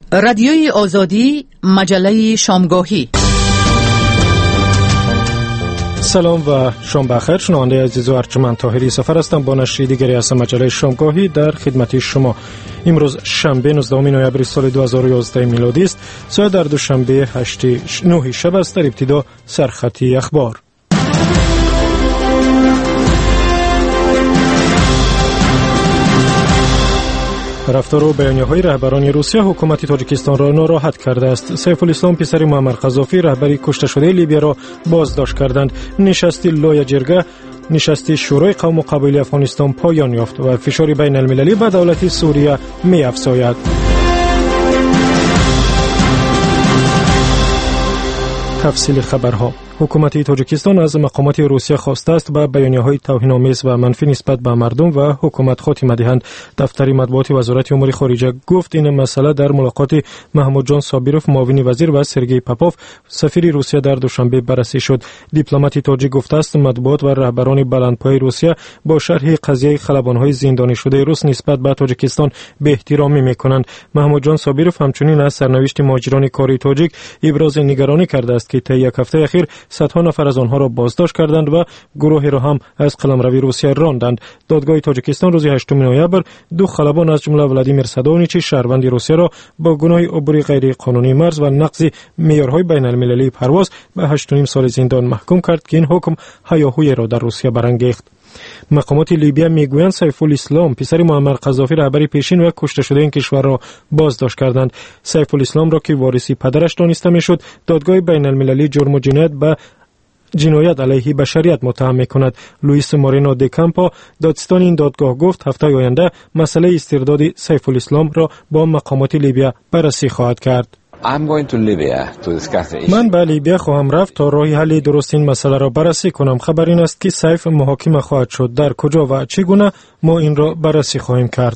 رادیوی آزادی، مجله شامگاهی. سلام و شام بخیر. شنونده عزیز و ارجمند، طاهری سفر هستم با نشر دیگری از مجله شامگاهی در خدمت شما. امروز شنبه 19 نوامبر سال 2011 میلادی است. ساعت در دوشنبه 8:09 شب است. در ابتدا سرخطی اخبار. رفتار و بیانیه‌های رهبران روسیه حکومت تاجیکستان را ناراحت کرده است. سیف الاسلام پسر معمر قذافی رهبری کشته شده لیبیا را بازداشت کردند. نشستی لایه جرگه نشستی شورای قوم و قبایل افغانستان پایان یافت و فشار بین المللی به دولت سوریه می‌افزاید. تفصیل خبرها. حکومت تاجیکستان از مقامات روسیه خواسته است به بیانیه‌های توهین‌آمیز و منفی نسبت به مردم و حکومت خاتمه دهند. دفتر مطبوعات وزارت امور خارجه گفت این مسئله در ملاقات محمود جان صابیروف معاون وزیر و سرگئی پاپوف سفیر روسیه در دوشنبه بررسی شد. دیپلمات تاجیک گفته است مطبوعات و رهبران بلندپایه روسیه با شرح قضیه خلبان‌های زندانی شده روس نسبت به تاجیکستان به احترامی می‌کنند. محمود جان صابیروف همچنین از سرنوشت مهاجران کاری تاجیک ابراز نگرانی کرده است که طی یک هفته اخیر صدها نفر از آنها را بازداشت کردند و گروهی را هم از قلمروی روسیه راندند. دادگاه تاجیکستان روز 8 نوامبر دو خلبان از جمله ولادیمیر سادونیچ شهروند روسیه را با گناه عبور غیر قانونی مرز و نقض معیارهای بین المللی پرواز به 8.5 سال زندان محکوم کرد که این حکم هیاهویی را در روسیه برانگیخت. مقامات لیبیا میگویند سیف الاسلام پسر معمر قذافی رهبری پیشین و کشته شده این کشور را بازداشت کردند. سیف الاسلام را که وارثی پدرش دانسته میشد دادگاه بین المللی جرم و جنایت به جنایت علیه بشریت متهم می‌کند. لوئیس مورینو دی کامپو دادستان این دادگاه گفت هفته آینده مسئله استرداد سیف الاسلام را با مقامات لیبیا بررسی خواهد کرد. من به لیبیا خواهم رفت تا راه حل درست این مسئله را بررسی کنم. خبر این است که سیف محاکمه خواهد شد. در کجا و چگونه ما این را بررسی خواهیم کرد.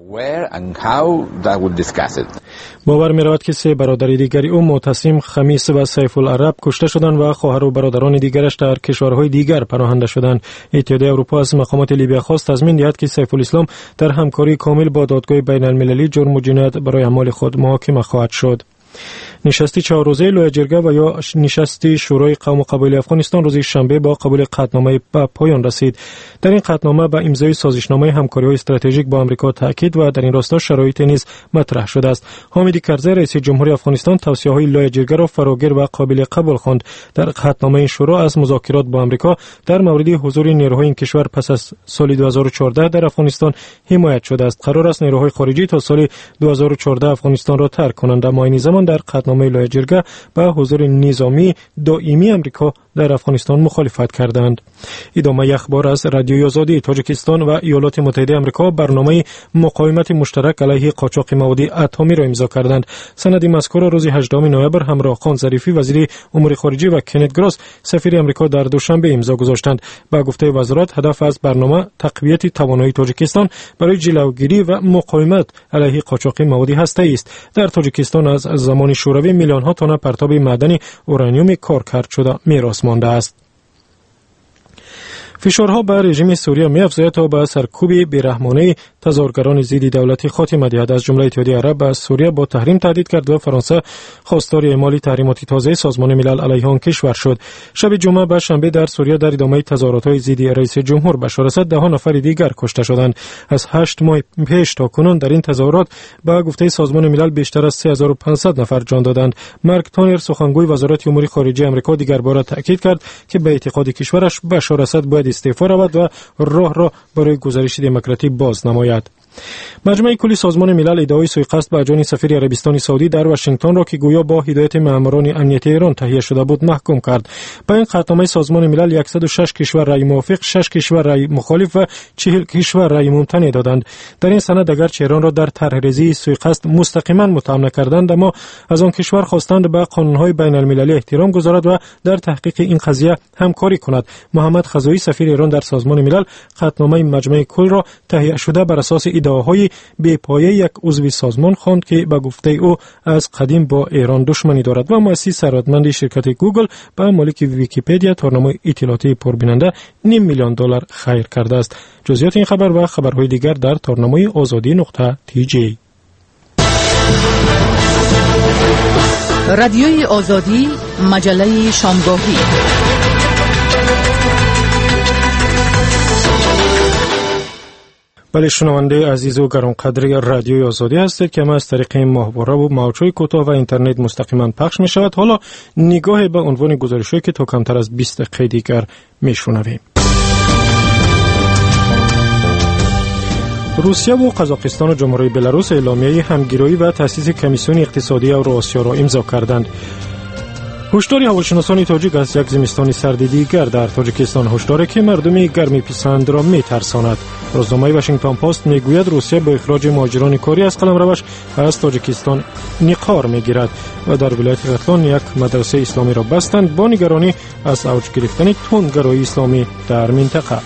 باور می رود که سه برادر دیگری او معتصم، خمیس و سیف العرب کشته شدند و خواهر و برادران دیگرش در کشورهای دیگر پناهنده شدند. اتحادیه اروپا از مقامات لیبیا خواست تضمین دهد که سیف الاسلام در همکاری کامل با دادگاه بین المللی جرم و جنایت برای اعمال خود محاکمه خواهد شد. نشستی 4 روزه لایه جرگه و یا نشستی شورای قوم و قبایل افغانستان روز شنبه با قبول قطعنامه به پایان رسید. در این قطعنامه به امضای سازشنامه همکاری‌های استراتژیک با آمریکا تاکید و در این راستا شرایط نیز مطرح شده است. حامد کرزی رئیس جمهوری افغانستان توصیه‌های لایه جرگه را فراگیر و قابل قبول خواند. در قطعنامه شورا از مذاکرات با آمریکا در مورد حضور نیروهای این کشور پس از سال 2014 در افغانستان حمایت شده است. قرار است نیروهای خارجی تا سال 2014 افغانستان را ترک کنند. اما این زمان در قطعنامه لایه جرگه به حضور نظامی دائمی آمریکا در افغانستان مخالفت کردند. ادامه اخبار از رادیوی آزادی. تاجیکستان و ایالات متحده آمریکا برنامه مقاومت مشترک علیه قاچاق مواد اتمی را امضا کردند. سند مذکور را روز 18 نوامبر همراه خان ظریفی وزیر امور خارجه و کنت گراس سفیر آمریکا در دوشنبه امضا گذاشتند. با گفته وزارت هدف از برنامه تقویت توانایی تاجیکستان برای جلوگیری و مقاومت علیه قاچاق مواد هسته‌ای است. در تاجیکستان از زمان شوروی میلیون ها تن پرتاب معدنی اورانیوم کارکرد شده میراث مانده است. فشارها بر رژیم سوریه می‌افزاید تا به سرکوب بی‌رحمانه تظاهرگران ضد دولت خاتمه دهد. از جمله اتحادیه عرب از سوریه با تحریم تهدید کرد و فرانسه خواستار اعمال تحریمات تازه سازمان ملل علیه آن کشور شد. شب جمعه به شنبه در سوریه در ادامه تظاهرات‌های ضد رئیس جمهور بشار اسد 10 نفر دیگر کشته شدند. از 8 ماه پیش تا کنون در این تظاهرات با گفته سازمان ملل بیشتر از 3500 نفر جان دادند. مارک تانر سخنگوی وزارت امور خارجه آمریکا دیگر بار تاکید کرد که به اعتقاد کشورش بشار اسد باید استعفا رود و راه را برای گزارش دموکراتی باز نماید. مجمع کلی سازمان ملل ادعای سوءقصد به جان سفیر عربستان سعودی در واشنگتن را که گویا با هدایت ماموران امنیتی ایران تهیه شده بود محکوم کرد. با این قطعنامه سازمان ملل 106 کشور رأی موافق، 6 کشور رأی مخالف و 40 کشور رأی ممتنع دادند. در این سند اگرچه ایران را در طرح‌ریزی سوءقصد مستقیما متهم نکردند، اما از آن کشور خواستند به قانون‌های بین المللی احترام گذارد و در تحقیق این قضیه همکاری کند. محمد خزایی سفیر ایران در سازمان ملل قطعنامه مجمع کل را تهیه شده بر اساس ادعاهای بی‌پایه یک عضو سازمان خواند که به گفته او از قدیم با ایران دشمنی دارد و مؤسس ثروتمند شرکت گوگل به مالک ویکی‌پدیا تارنامه اطلاعاتی پربیننده $500,000 خیر کرده است. جزئیات این خبر و خبرهای دیگر در تارنامه آزادی.tg. رادیوی آزادی، مجله شامگاهی. بله، شنونده عزیز و گرانقدر رادیوی آزادی هستید که ما از طریق ماهواره و موج‌های کوتاه و اینترنت مستقیما پخش می شود. حالا نگاه به عنوان گزارشی که تا کمتر از 20 دقیقه دیگر می شنویم. روسیه و قزاقستان و جمهوری بلاروس اعلامیه همگرایی و تأسیس کمیسیون اقتصادی اوراسیا را امضا کردند. هشدار هواشناسان تاجیک از یک زمستان سرد دیگر در تاجیکستان هشدار که مردم گرمی پسند را می‌ترساند. روزنامه واشنگتن پست میگوید روسیه با اخراج مهاجران کاری از قلمروش از تاجیکستان نقار میگیرد و در ولایت قطلان یک مدرسه اسلامی را بستند با نگرانی از اوج گرفتن تندگرایی اسلامی در منطقه.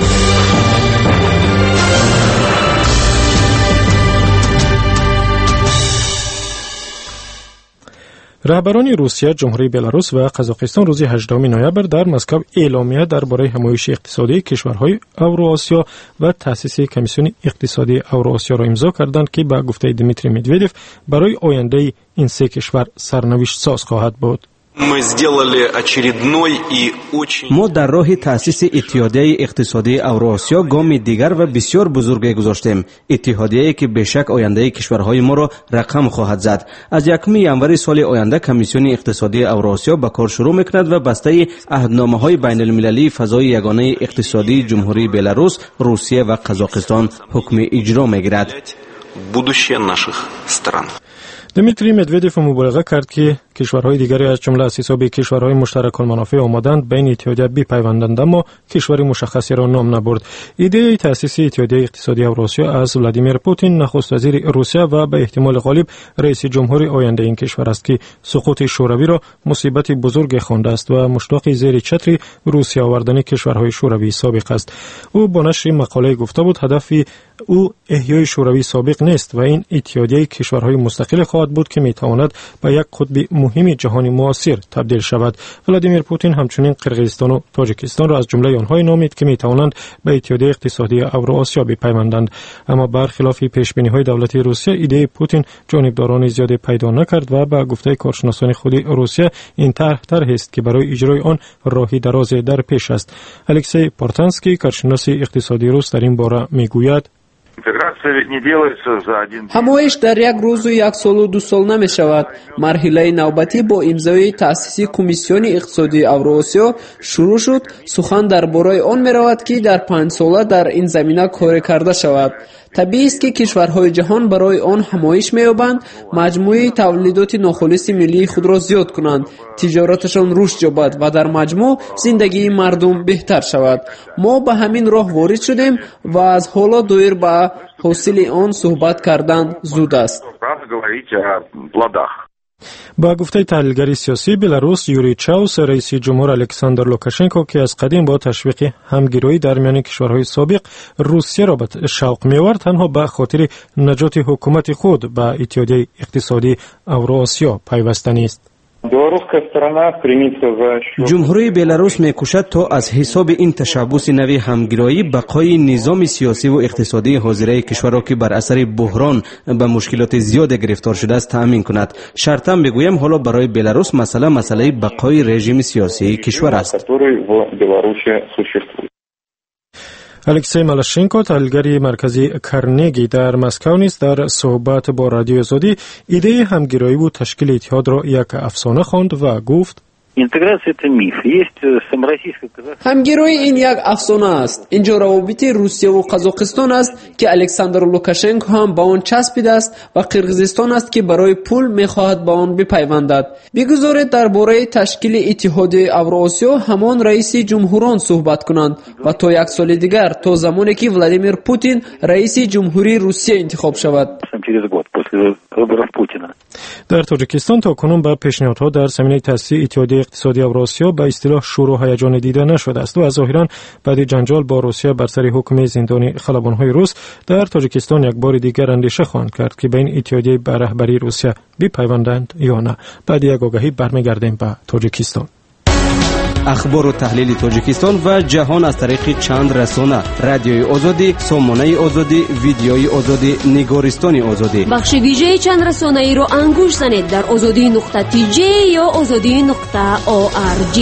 رهبران روسیه، جمهوری بلاروس و قزاقستان روز 18 نوامبر در مسکو اعلامیه درباره همایش اقتصادی کشورهای اوراسیا و تأسیس کمیسیون اقتصادی اوراسیا را امضا کردند که به گفته دیمیتری مدودیف برای آینده این سه کشور سرنوشت ساز خواهد بود. ما در راه تأسیس اتحادیه اقتصادی اوراسیا گام دیگر و بسیار بزرگی گذاشتیم. اتحادیه‌ای که بیشک آینده کشورهای ما را رقم خواهد زد. از 1 ژانویه سال آینده کمیسیون اقتصادی اوراسیا به کار شروع می‌کند و بسته عهدنامه‌های بین‌المللی فضای یگانه اقتصادی جمهوری بلاروس، روسیه و قزاقستان حکم اجرا می‌گیرد. دیمیتری مدودیف مبالغه کرد که کشورهای دیگری از جمله از حساب کشورهای مشترک المنافع آمدند به این اتحادیه بپیوندند، اما کشور مشخصی را نام نبرد. ایده تأسیس اتحادیه اقتصادی اوراسیا از ولادیمیر پوتین نخست وزیر روسیه و به احتمال غالب رئیس جمهور آینده این کشور است که سقوط شوروی را مصیبت بزرگ خوانده است و مشتاق زیر چتر روسیه آوردن کشورهای شوروی سابق است. او با نشر مقاله گفته بود هدف او احیای شوروی سابق نیست و این اتحادیه کشورهای مستقل خواهد بود که میتواند به یک قطب مهم جهانی معاصر تبدیل شود. ولادیمیر پوتین همچنین قرقیزستان و تاجیکستان را از جمله آنهای نامید که میتوانند به اتحادیه اقتصادی اوراسیا بپیوندند، اما برخلاف پیشبینی‌های دولت روسیه ایده پوتین جانبداران زیادی پیدا نکرد و به گفته کارشناسان خود روسیه این طرح است که برای اجرای آن راهی دراز در پیش است. الکسی پارتانسکی کارشناس اقتصادی روس در این باره میگوید همایش در یک روز و یک سال و 2 سال نمی شود. مرحله نوبتی با امضای تأسیس کمیسیون اقتصادی اوراسیا شروع شد. سخن درباره آن می رود که در 5 ساله در این زمینه کار کرده شود. طبیعی است که کشورهای جهان برای آن همایش می‌یابند مجموعه تولیدات ناخالص ملی خود را زیاد کنند، تجارتشان رشد یابد و در مجموع زندگی مردم بهتر شود. ما به همین راه وارد شدیم و از حالا دایر به حاصل آن صحبت کردن زود است. با گفته تحلیلگر سیاسی بلاروس یوری چاوس، رئیس جمهور الکساندر لوکاشنکو که از قدیم با تشویق همگرایی در میان کشورهای سابق روسیه را به شوق می‌آورد تنها به خاطر نجات حکومت خود به اتحادیه اقتصادی اوراسیا پیوسته نیست. جمهوری بلاروس می‌کوشد تا از حساب این تشبث نوی همگرایی بقای نظام سیاسی و اقتصادی حاضره کشور را که بر اثر بحران به مشکلات زیاد گرفتار شده است تأمین کند. شرطاً بگویم حالا برای بلاروس مسئله بقای رژیم سیاسی کشور است. الکسی مالاشنکو، تحلیلگر مرکزی کرنگی در مسکو نیز در صحبت با رادیو آزادی ایده همگرایی و تشکیل اتحاد را یک افسانه خواند و گفت همگرایی این یک افسانه است. اینجا روابط روسیه و قزاقستان است که الکساندر لوکاشنکو هم با آن چسبیده است و قرقیزستان است که برای پول می‌خواهد با آن بپیوندد. بگذارید درباره تشکیل اتحادیه اوراسیا همان رئیس جمهوران صحبت کنند و تا 1 سال دیگر، تا زمانی که ولادیمیر پوتین رئیس جمهوری روسیه انتخاب شود. در تاجیکستان تا کنون به پیشنهادها در زمینه تأسیس اتحادیه اقتصادی اوراسیا به اصطلاح شور و هیجان دیده نشده است و ظاهرا بعد جنجال با روسیه بر سر حکم زندانی خلبان‌های روس در تاجیکستان یک بار دیگر اندیشه خواهند کرد که به این اتحادیه به رهبری روسیه بپیوندند یا نه. بعد یک آگهی برمیگردیم به تاجیکستان. اخبار و تحلیل تاجیکستان و جهان از طریق چند رسانه: رادیوی آزادی، سامانه آزادی، ویدیوی آزادی، نگارستان آزادی. بخش ویژه چند رسانه‌ای را انگوش زنید در azadi.tj یا azadi.org.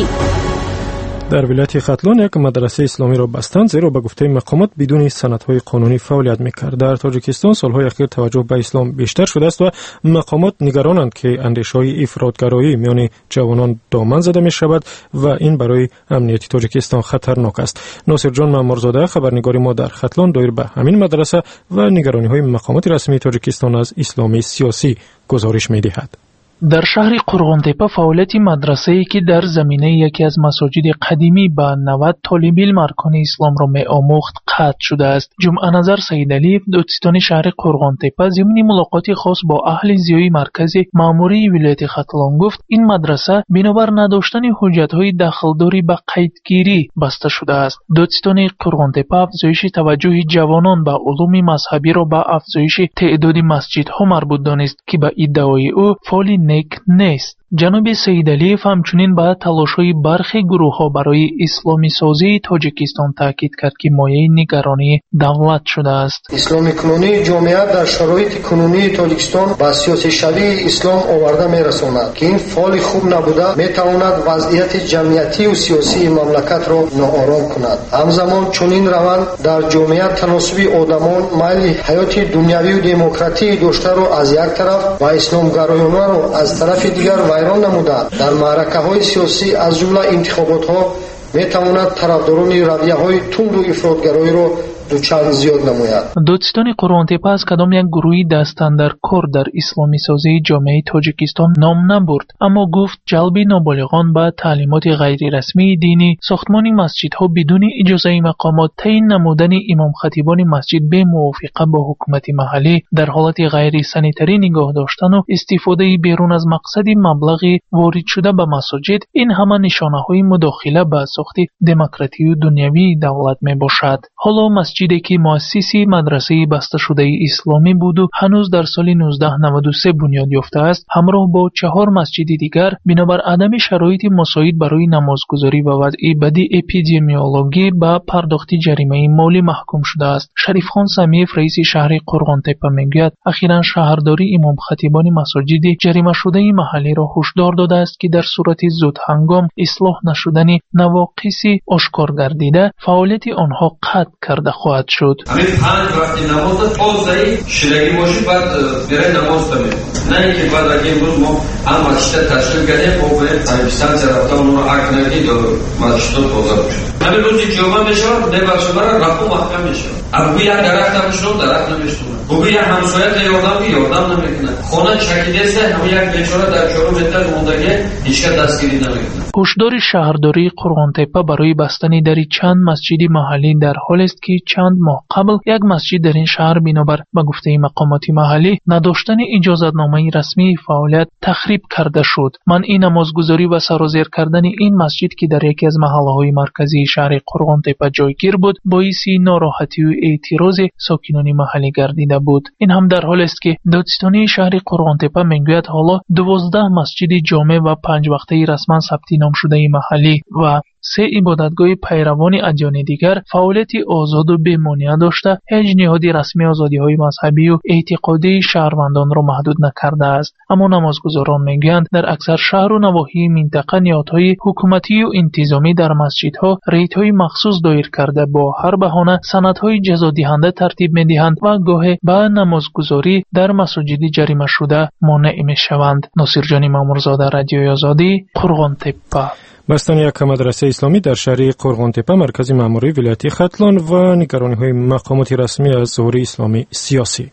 در ولایت ختلان یک مدرسه اسلامی را بستند زیرا به گفته مقامات بدون سندهای قانونی فعالیت می‌کرد. در تاجیکستان سالهای اخیر توجه به اسلام بیشتر شده است و مقامات نگرانند که اندیشه‌های افراطگرایی میان جوانان دامن زده می‌شود و این برای امنیت تاجیکستان خطرناک است. ناصر جان مامورزاده خبرنگار ما در ختلان دایر به همین مدرسه و نگرانی‌های مقامات رسمی تاجیکستان از اسلام سیاسی گزارش می‌دهد. در شهر قرغن‌تپه فعالیت مدرسه‌ای که در زمینه یکی از مساجد قدیمی با 90 طالب علم ارکان اسلام را می‌آموخت قطع شده است. جمعه نظر سید علیف دادستان شهر قرغن‌تپه ضمن ملاقاتی خاص با اهل زیای مرکز مأموری ولایت ختلان گفت این مدرسه بنابر نداشتن حجت‌های دخلداری به قیدگیری بسته شده است. دادستان قرغن‌تپه افزایش توجه جوانان به علوم مذهبی را به افزایش تعداد مسجدها مربوط دانست که به ادعای او فعال نیست. جناب سید علیف همچنین به تلاش‌های برخی گروه‌ها برای اسلامی سازی تاجیکستان تاکید کرد که مایه نگرانی دولت شده است. اسلامی کنونی جامعه در شرایط کنونی تاجیکستان با سیاسی شبیه اسلام آورده می‌رساند که این فعال خوب نبوده می‌تواند وضعیت جمعیتی و سیاسی مملکت را ناآرام کند. همزمان چنین روند در جامعه تناسب آدمان میل حیات دنیوی و دموکراتی داشته را از یک طرف و اسلام گرایانه را از طرف دیگر نموده در معرکه‌های سیاسی از جمله انتخابات‌ها می‌تواند طرفداران رویه‌های تند و افراطگرایی را دوچند زیاد نماید. دادستان قرغن‌تپه از کدام یک گروهی دستن در کار در اسلامی سازی جامعه تاجیکستان نام نبرد، اما گفت جلب نابالغان به تعلیمات غیر رسمی دینی، ساختمان مسجدها بدون اجازه مقامات، تعیین نمودن امام خطیبان مسجد به موافقه با حکومت محلی، در حالت غیر سانیتری نگاه داشتن و استفاده بیرون از مقصد مبلغی وارد شده به مساجد، این همه نشانه‌های مداخله به ساخت دموکراتی و دنیوی دولت میباشد. حالا مسجدی که مؤسسی مدرسه بسته شده اسلامی بود و هنوز در سال 1993 بنیاد یافته است، همراه با 4 مسجد دیگر بنابر عدم شرایط مساعد برای نمازگزاری و وضع بد اپیدمیولوژی به پرداخت جریمه مالی محکوم شده است. شریف خان سمیف رئیس شهر قرغن‌تپه میگوید اخیراً شهرداری امام خطیبان مساجد جریمه شده محلی را هشدار داده است که در صورت زود هنگام اصلاح نشدن نواقص آشکار گردیده فعالیت آنها قطع کرده خواهد شد. همین 5 وقتی نماز تازه‌ای شیرگی باشی بعد بره نماز بخونه. نه اینکه بعد اگه امروز ما هم مسجد تشکیل کردیم و به تایبستان رفتم اون رو حق نگید و مسجد تازه بشه. همین روزی جمعه میشه نباشه برای رفت و محکم میشه. ابوی درخت نمیشون درخت نمیشونه. ابوی همسایت یاردم نمیکنه. خونه چکیده است همون یک بیچاره در 4 متر موندگی هیچ کس دستگیری نمیکنه. هشدار شهرداری قرغن‌تپه برای بستن در چند مسجد محلی در حال است که چند ماه قبل یک مسجد در این شهر بنابر به گفته مقامات محلی نداشتن اجازه‌نامه رسمی فعالیت تخریب کرده شد. منع نمازگزاری و سرازیر کردن این مسجد که در یکی از محله‌های مرکزی شهر قرغن‌تپه جایگیر بود باعث ناراحتی و اعتراض ساکنان محلی گردیده بود. این هم در حال است که دادستانی شهر قرغن‌تپه میگوید حالا 12 مسجد جامع و 5 وقته رسما ثبت نام شده محلی و 3 عبادتگاه پیروان ادیان دیگر فعالیت آزاد و بی‌مانع داشته هیچ نهادی رسمی آزادی‌های مذهبی و اعتقادی شهروندان را محدود نکرده است. اما نمازگزاران میگویند در اکثر شهر و نواحی منطقه نهادهای حکومتی و انتظامی در مسجدها ریت‌های مخصوص دایر کرده با هر بهانه سندهای جزادهنده ترتیب می‌دهند و گاهی به نمازگزاری در مساجد جریمه شده مانع می‌شوند. ناصر جان مامورزاده، رادیوی آزادی، قرغن‌تپه. بستن یک مدرسه اسلامی در شهر قرغن‌تپه مرکز مأموری ولایت ختلان و نگرانی‌های مقامات رسمی از ظهور اسلامی سیاسی.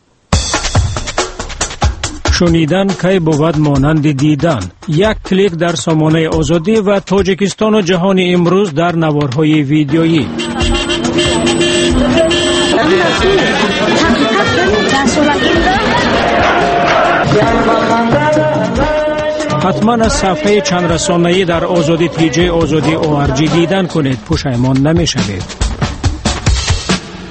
شنیدن کی بود مانند دیدن. یک کلیک در سامانه آزادی و تاجیکستان و جهان امروز در نوارهای ویدیویی. حتما از صفحه چند رسانه‌ای در آزادی تیجی آزادی ORG دیدن کنید، پشیمان نمی‌شوید.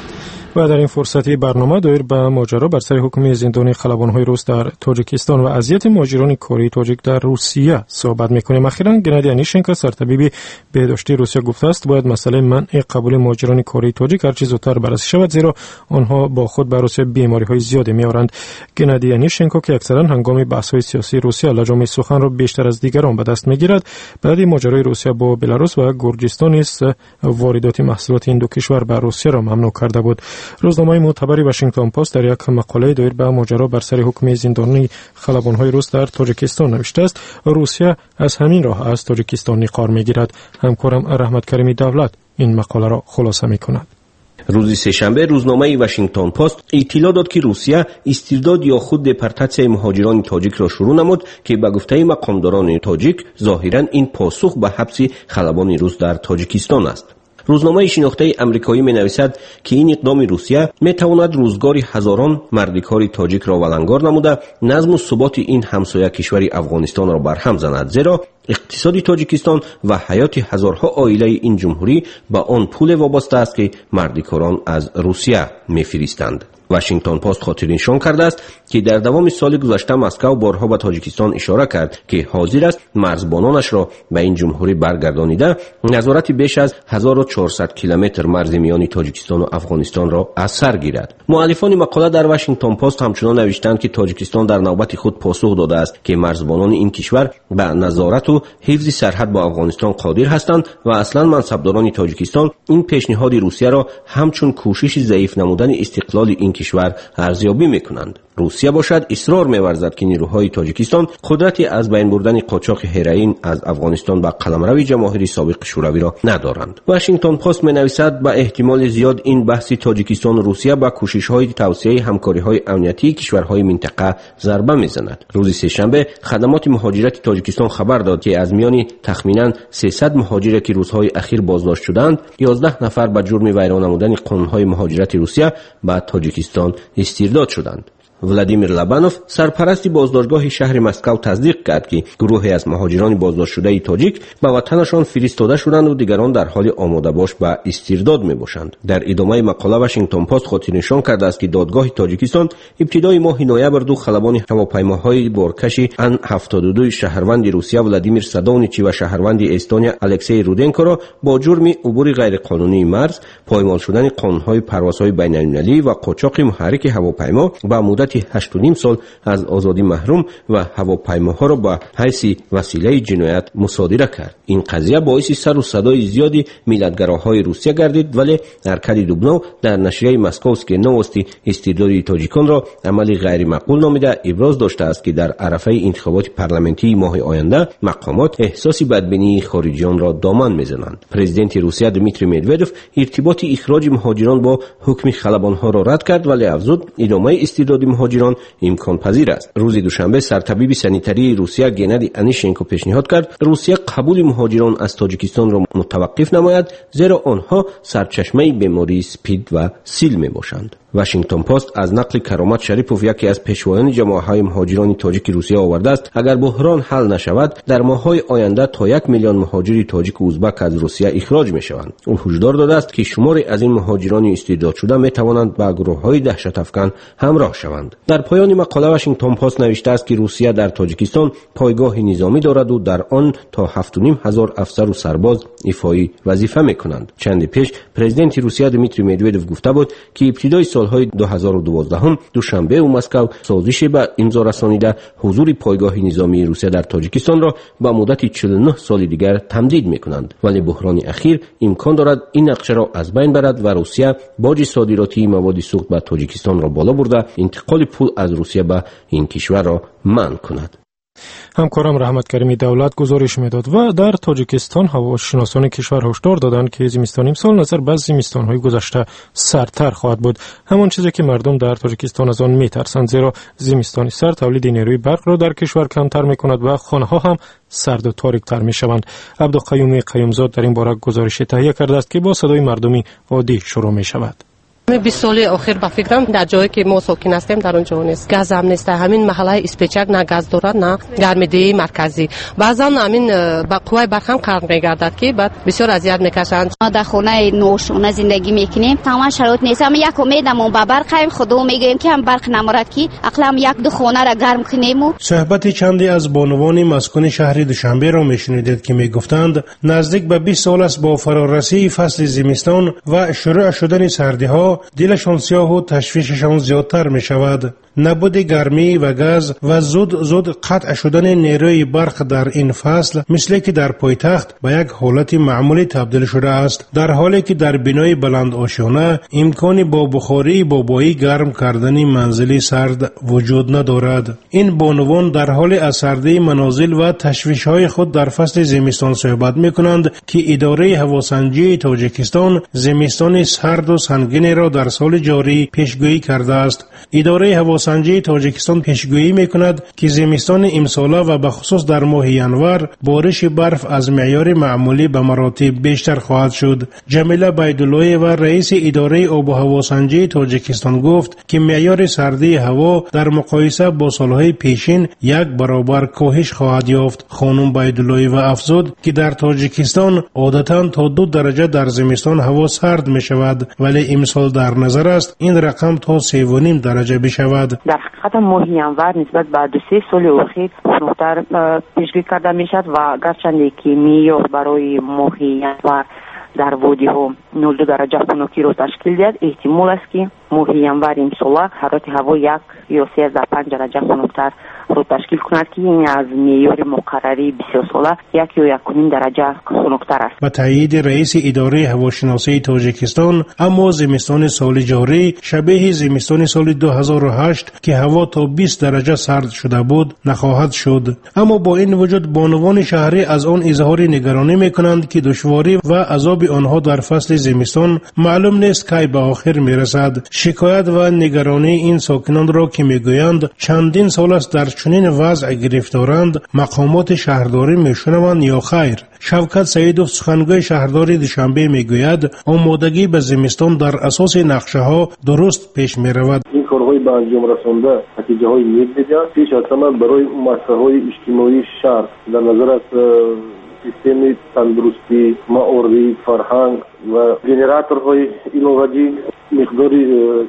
و در این فرصتی برنامه دایر به ماجرا بر سر حکم زندانی خلبان‌های روس در تاجیکستان و اذیت مهاجران کره تاجیک در روسیه صحبت می‌کنیم. اخیراً گنادی انیشنکو سرطبیب بهداشتی روسیه گفته است باید مسئله منع قبول مهاجران کره تاجیک هر چه زودتر بررسی شود، زیرا آنها با خود بر روسیه بیماری‌های زیادی می‌آورند. گنادی انیشنکو که اکثراً هنگام بحث‌های سیاسی روسیه لجام سخن را بیشتر از دیگران به دست می‌گیرد، بعد ماجرای روسیه با بلاروس و گرجستان است واردات محصولات این دو کشور به روسیه را ممنوع کرده بود. روزنامه معتبر واشنگتن پست در یک مقاله دایر به ماجرا بر سر حکم زندانی خلبان‌های روس در تاجیکستان نوشته است روسیه از همین راه از تاجیکستان نقار می‌گیرد. همکارم رحمت کریمی دولت این مقاله را خلاصه می‌کند. روز سه‌شنبه روزنامه واشنگتن پست اطلاع داد که روسیه استرداد یا خود دپورتاسیون مهاجران تاجیک را شروع نمود که به گفته مقامداران تاجیک ظاهراً این پاسخ به حبس خلبان روس در تاجیکستان است. روزنامه شناخته آمریکایی می‌نویسد که این اقدام روسیه می‌تواند روزگار هزاران مردکار تاجیک را ولنگار نموده نظم و ثبات این همسایه کشور افغانستان را برهم زند، زیرا اقتصاد تاجیکستان و حیات هزارها عائله این جمهوری به آن پول وابسته است که مردکاران از روسیه می‌فرستند. واشنگتن پست خاطر نشان کرده است که در دوام سال گذشته مسکو بارها به تاجیکستان اشاره کرد که حاضر است مرزبانانش را به این جمهوری برگردانیده نظارت بیش از 1400 کیلومتر مرز میان تاجیکستان و افغانستان را از سر گیرد. مؤلفان مقاله در واشنگتن پست همچنان نوشتند که تاجیکستان در نوبت خود پاسخ داده است که مرزبانان این کشور به نظارت و حفظ سرحد با افغانستان قادر هستند و اصلا منصبداران تاجیکستان این پیشنهاد روسیه را همچون کوشش ضعیف نمودن استقلال این کشور ارزیابی میکنند. روسیه باشد اصرار می‌ورزد که نیروهای تاجیکستان قدرتی از بین بردن قاچاق هروئین از افغانستان به قلمرو جماهیر سابق شوروی را ندارند. واشنگتن پست می‌نویسد به احتمال زیاد این بحث تاجیکستان و روسیه به کوشش‌های توسعه همکاری‌های امنیتی کشورهای منطقه ضربه می‌زند. روز سه‌شنبه خدمات مهاجرت تاجیکستان خبر داد که از میان تخمیناً 300 مهاجر که روزهای اخیر بازداشت شدند، 11 نفر به جرم ویران نمودن قانون‌های مهاجرت روسیه به تاجیکستان استرداد شدند. ولادیمیر لبانوف سرپرست بازداشتگاه شهر مسکو تصدیق کرد که گروهی از مهاجران بازداشت شده تاجیک به وطنشان فرستاده شدند و دیگران در حال آماده باش به استرداد میباشند. در ادامه مقاله واشنگتن پست خاطر نشان کرده است که دادگاه تاجیکستان ابتدای ماه نوامبر دو خلبان هواپیماهای بارکش ان 72 شهروند روسیه ولادیمیر سادونیچ و شهروند استونیا الکسی رودنکو را با جرم عبور غیرقانونی مرز، پایمال شدن قانون‌های پروازهای بین‌المللی و قاچاق محرک هواپیما با مدت 8.5 سال از آزادی محروم و هواپیماها را به حیث وسیله جنایت مصادره کرد. این قضیه باعث سر و صدای زیادی ملیت‌گراهای روسیه گردید، ولی ارکادی دوبنو در نشریه مسکوسکی نوستی استرداد تاجیکان را عملی غیر معقول نامیده ابراز داشته است که در عرصه انتخابات پارلمانی ماه آینده مقامات احساس بدبینی خارجیان را دامن میزنند. پرزیدنت روسیه دمیتری مدودوف ارتباط اخراج مهاجران با حکم خلبانها را رد کرد، ولی افزود ادامه استرداد مهاجران امکان پذیر است. روز دوشنبه سرطبیب سانیتری روسیه گنادی انیشنکو پیشنهاد کرد روسیه قبول مهاجران از تاجیکستان را متوقف نماید، زیرا آنها سرچشمه بیماری اسپید و سیل می باشند. واشنگتن پست از نقل کرامت شریپوف یکی از پیشوایان جماعت‌های مهاجران تاجیک روسیه آورده است اگر بحران حل نشود در ماه‌های آینده تا 1 میلیون مهاجر تاجیک و ازبک از روسیه اخراج می‌شوند. او هشدار داده است که شماری از این مهاجران استرداد شده می‌توانند با گروه‌های دهشت‌افکن همراه شوند. در پایان مقاله واشنگتن پست نوشته است که روسیه در تاجیکستان پایگاه نظامی دارد و در آن تا 7,500 افسر و سرباز ایفای وظیفه می‌کنند. چند پیش پرزیدنت روسیه دمیتری مدودوف گفته بود که ابتدای سالهای 2012 دوشنبه و مسکو سازش به امضا رسانیده حضور پایگاه نظامی روسیه در تاجیکستان را به مدت 49 سال دیگر تمدید می‌کنند، ولی بحران اخیر امکان دارد این نقشه را از بین برد و روسیه باج صادراتی مواد سوخت به تاجیکستان را بالا برده انتقال پول از روسیه به این کشور را منع کند. همکارم رحمت کریمی دولت گزارش میداد و در تاجیکستان هواشناسان کشور هشدار دادند که زمستان امسال نظر به زمستان‌های گذشته سردتر خواهد بود، همان چیزی که مردم در تاجیکستان از آن میترسند، زیرا زمستان سرد تولید نیروی برق را در کشور کمتر میکند و خانه‌ها هم سرد و تاریک‌تر میشوند. عبدالقیوم قیومزاد در این باره گزارش تهیه کرده است که با صدای مردمی عادی شروع میشود. 20 سال اخیر با فکرم در جایی که ما ساکن هستیم در اونجا نیست، گاز هم نیست. همین محله اسپیچک نه گاز دارد نه گرمایدهی مرکزی. بعضا همین با قوای برق هم کار میگردد که بعد بسیار اذیت میکشند. ما در خونه نوشونه زندگی میکنیم، تمام شرایط نیست. ما یک امیدمون با برق خودمون میگیم که هم برق نمورد که اقلام یک دو خونه را گرم کنیم. صحبت چندی از بانوان مسکن شهر دوشنبه را میشنیدید که میگفتند نزدیک به 20 سال است با فرارسی فصل زمستان و شروع شدن سردی ها دلشان سیاه و تشویششان زیادتر می شود. نبود گرمی و گاز و زود قطع شدن نیروی برق در این فصل مثل که در پایتخت به یک حالت معمولی تبدیل شده است، در حالی که در بنای بلند آشیانه امکانی با بخاری بابایی گرم کردن منزلی سرد وجود ندارد. این بانوان در حال از سردی منازل و تشویش‌های خود در فصل زمستان صحبت می‌کنند که اداره هواسنجی تاجیکستان زمستان سرد و سنگین را در سال جاری پیشگویی کرده است. اداره هواسنجی تاجیکستان پیشگویی می‌کند که زمستان امساله و به خصوص در ماه ینور بارش برف از معیار معمولی به مراتب بیشتر خواهد شد. جمیله بیداللهی و رئیس اداره آب و هواسنجی تاجیکستان گفت که معیار سردی هوا در مقایسه با سالهای پیشین 1 برابر کاهش خواهد یافت. خانم بیداللهی و افزود که در تاجیکستان عادتاً تا 2 درجه در زمستان هوا سرد می شود، ولی امسال در نظر است این رقم تا 3.5 درجه بشود. در حقیقت ماه ینور نسبت به 2-3 سال اخیر خنک‌تر پیشگویی کرده می شود و گرچند که معیار برای ماه ینور در وادی ها 0.2 درجه خنکی را تشکیل دهد، احتمال است که ماه ینور امسال حرارت هوا 1 یا 3.5 درجه خنک‌تر را تشکیل کند که این از معیار مقرری بسیار ساله 1 یا 1.5 درجه خنک‌تر است. با تایید رئیس اداره هواشناسی تاجیکستان، اما زمستان سال جاری شبیه زمستان سال 2008 که هوا تا 20 درجه سرد شده بود نخواهد شد. اما با این وجود بانوان شهری از آن اظهار نگرانی میکنند که دشواری و عذاب آنها در فصل زمستان معلوم نیست کی به آخر میرسد. شکایت و نگرانی این ساکنان را که میگویند چندین سال است در چنین وضع گرفتارند مقامات شهرداری میشنوند یا خیر. شوکت سعیدوف سخنگوی شهرداری دوشنبه میگوید آمادگی به زمستان در اساس نقشه ها درست پیش میرود. این کارهای به انجام رسانده نتیجه های نیک دیده. پیش از همه برای مسائل اجتماعی شهر در نظر است سیستم تندرستی، معارف، فرهنگ و جنراتورهای ایلوگی مقداری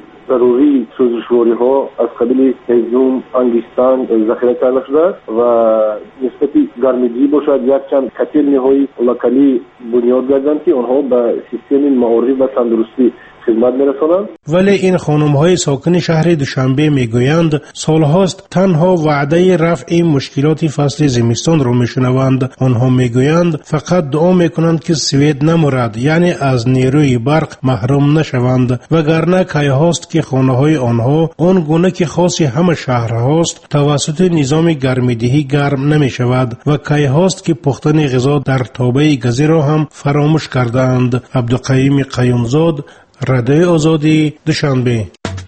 ضروری سوزشواری ها از قبیل هیزم، انگستان ذخیره کرده شده و نسبتی گرمگی باشد یک چند کتیل نهایی لکالی بنیاد گردند که آنها به سیستم معارف و تندرستی خدمت می‌رسانند. ولی این خانم‌های ساکن شهر دوشنبه میگویند سالهاست تنها وعده رفع مشکلات فصل زمستان را میشنوند. آنها میگویند فقط دعا میکنند که سوید نمورد، یعنی از نیروی برق محروم نشوند، وگرنه کی هاست که خانه‌های آنها آن گونه که خاص همه شهرهاست توسط نظام گرمیدهی گرم نمیشود و کی هاست که پختن غذا در تابه گازی را هم فراموش کردند. عبدالقیوم قیومزاد، رادیوی آزادی، دوشنبه.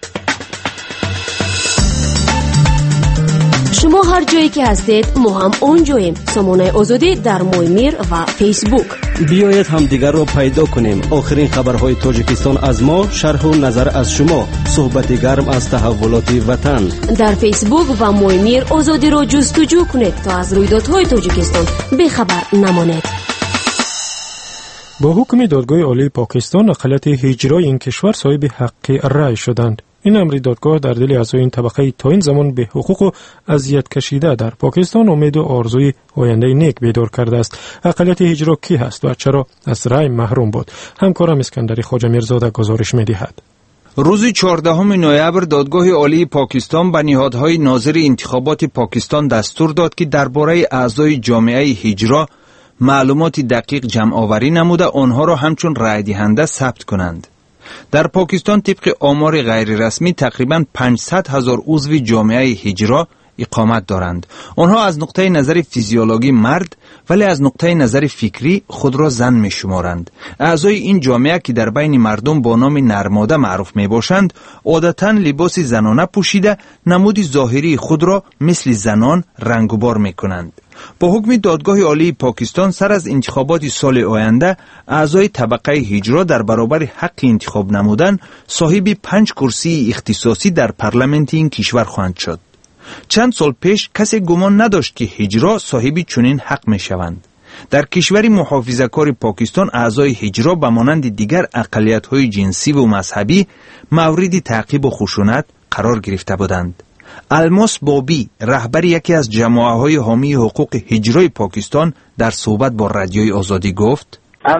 شما هر جایی که هستید ما هم اونجاییم. سامانه آزادی در مویمیر و فیسبوک. بیایید هم دیگر را پیدا کنیم. آخرین خبرهای تاجیکستان از ما، شرح و نظر از شما، صحبت گرم از تحولات وطن. در فیسبوک و مویمیر آزادی را جستجو کنید تا از رویدادهای تاجیکستان بخبر نمانید. با حکم دادگاه عالی پاکستان اقلیت هیجرای این کشور صاحب حق رأی شدند. این امر دادگاه در دل اعضای این طبقه تا این زمان به حقوق و اذیت کشیده در پاکستان امید و آرزوی آینده نیک بیدار کرده است. اقلیت هیجرا کی هست و چرا از رأی محروم بود؟ همکارم اسکندری خواجه میرزاده گزارش می‌دهد. روز 14 نوامبر دادگاه عالی پاکستان به نهادهای ناظر انتخابات پاکستان دستور داد که درباره اعضای جامعه هیجرا معلومات دقیق جمع آوری نموده آنها را همچون رای دهنده ثبت کنند. در پاکستان طبق آمار غیر رسمی تقریباً 500,000 عضو جامعه هیجرا اقامت دارند. آنها از نقطه نظر فیزیولوژی مرد ولی از نقطه نظر فکری خود را زن می شمارند. اعضای این جامعه که در بین مردم با نام نرماده معروف می باشند عادتاً لباس زنانه پوشیده نمود ظاهری خود را مثل زنان رنگوبار می کنند. با حکم دادگاه عالی پاکستان سر از انتخابات سال آینده اعضای طبقه هجرا در برابر حق انتخاب نمودن صاحب 5 کرسی اختصاصی در پارلمانت این کشور خواهند شد. چند سال پیش کسی گمان نداشت که هجرا صاحب چنین حق می شوند. در کشور محافظه‌کار پاکستان اعضای هجرا به مانند دیگر اقلیت‌های جنسی و مذهبی مورد تعقیب و خشونت قرار گرفته بودند. الماس بابی رهبر یکی از جماعت‌های حامی حقوق هجرای پاکستان در صحبت با رادیوی آزادی گفت: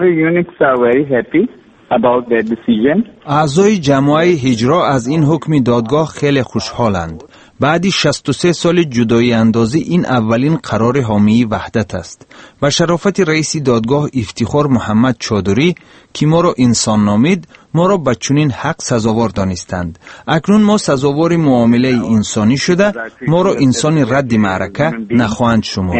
اعضای جماعت هجرا از این حکم دادگاه خیلی خوشحالند. بعد 63 سال جدایی اندازی این اولین قرار حامی وحدت است و شرافت رئیس دادگاه افتخار محمد چادری که ما را انسان نامید ما را به چنین حق سزاوار دانستند. اکنون ما سزاوار معامله انسانی شده ما را انسان رد معرکه نخواهند شمرد.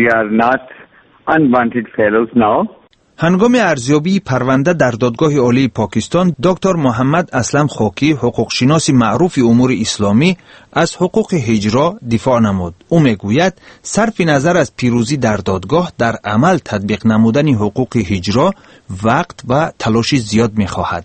هنگام ارزیابی پرونده در دادگاه عالی پاکستان دکتر محمد اسلم خاکی حقوقشناس معروف امور اسلامی از حقوق هجرا دفاع نمود. او میگوید صرف نظر از پیروزی در دادگاه در عمل تطبیق نمودن حقوق هجرا وقت و تلاش زیاد میخواهد.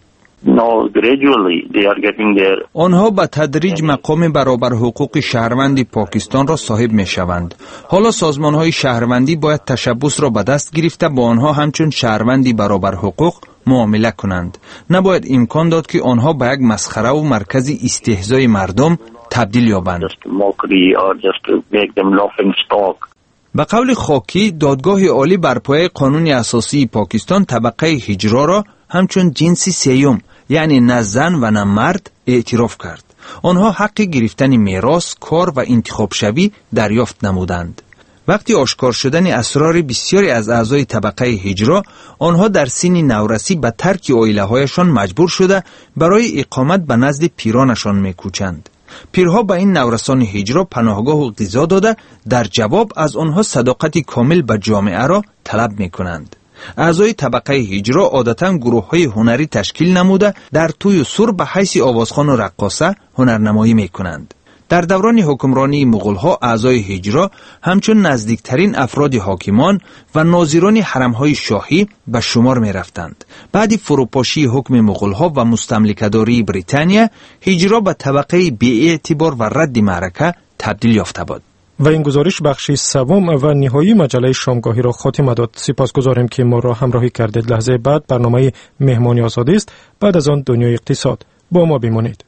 آنها به تدریج مقام برابر حقوق شهروند پاکستان را صاحب می شوند. حالا سازمان های شهروندی باید تشبث را به دست گرفته با آنها همچون شهروندی برابر حقوق معامله کنند. نباید امکان داد که آنها به یک مسخره و مرکز استهزای مردم تبدیل یابند. به قول خاکی دادگاه عالی بر پایه قانون اساسی پاکستان طبقه هجرا را همچون جنس سیوم یعنی نه زن و نه مرد اعتراف کرد. آنها حق گرفتن میراث، کار و انتخاب شوی دریافت نمودند. وقتی آشکار شدن اسرار بسیاری از اعضای طبقه هجرا آنها در سن نورسی به ترک عائله هایشان مجبور شده برای اقامت به نزد پیرانشان میکوچند. پیرها به این نورسان هجرا پناهگاه و غذا داده در جواب از آنها صداقت کامل به جامعه را طلب میکنند. اعضای طبقه هجرا عادتاً گروه‌های هنری تشکیل نموده در توی و سور به حیث آوازخوان و رقاصه هنرنمایی میکنند. در دوران حکمرانی مغول‌ها اعضای هجرا همچون نزدیکترین افراد حاکمان و ناظران حرم‌های شاهی به شمار می‌رفتند. بعد فروپاشی حکم مغول‌ها و مستملکه‌داری بریتانیا هجرا به طبقه بی‌اعتبار و رد معرکه تبدیل یافته بود. و این گزارش بخشی سوم و نهایی مجله شامگاهی را خاتمه داد. سپاسگزاریم که ما را همراهی کردید. لحظه بعد برنامه مهمانی آزادی است. بعد از آن دنیای اقتصاد. با ما بمانید.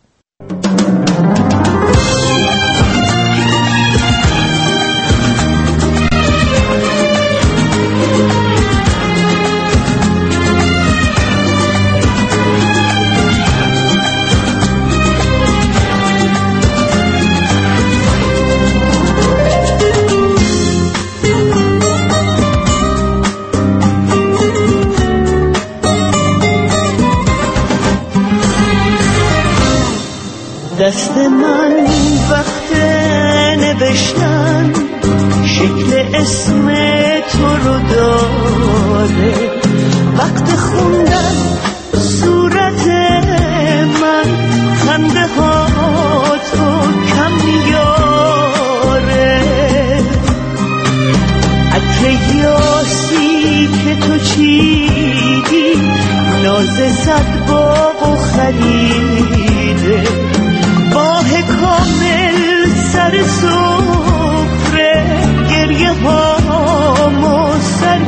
دست من وقت نوشتن شکل اسم تو رو داره، وقت خوندن صورت من خنده ها تو کم میاره، عطر یاسی که تو چیدی ناز صد باغ و خریده، ماه کامل سر سفره گریه هامو سر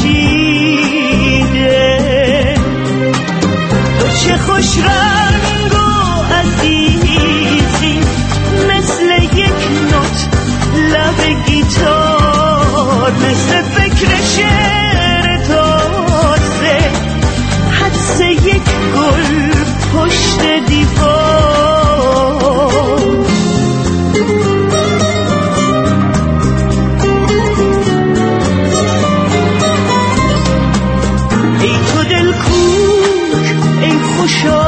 کشیده، تو چه خوش رنگ و عزیزی مثل یک نوت لب گیتار، مثل فکر شعر تازه حدس یک گل پشت دیوار. ای تو دل کوک ای خوشا